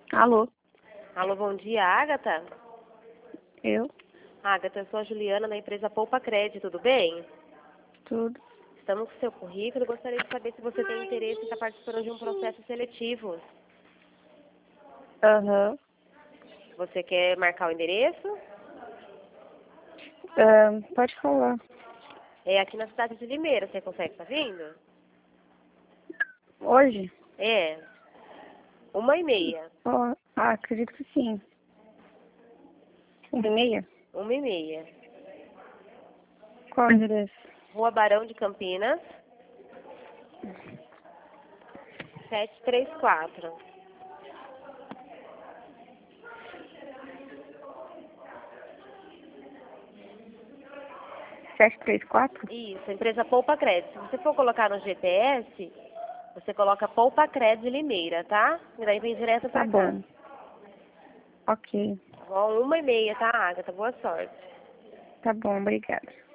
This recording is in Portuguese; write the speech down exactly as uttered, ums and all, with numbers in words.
Alô? Alô, bom dia, Agatha? Eu? Agatha, eu sou a Juliana da empresa Poupa Crédito, tudo bem? Tudo? Estamos com o seu currículo e gostaria de saber se você tem interesse em estar participando de um processo seletivo. Aham. Você quer marcar o endereço? Ahn, pode falar. É aqui na cidade de Limeira, você consegue estar vindo? Hoje? É, uma e meia. Ó, ah, acredito que sim. Uma e meia? Uma e meia. Qual o endereço? Rua Barão de Campinas, sete três quatro. Sete três quatro? Isso, empresa Poupa Crédito. Se você for colocar no G P S, você coloca Poupa Crédito Limeira, tá? E daí vem direto Tá pra cá. bom. Ok. Bom, uma e meia, tá, Agatha? Boa sorte. Tá bom, obrigada.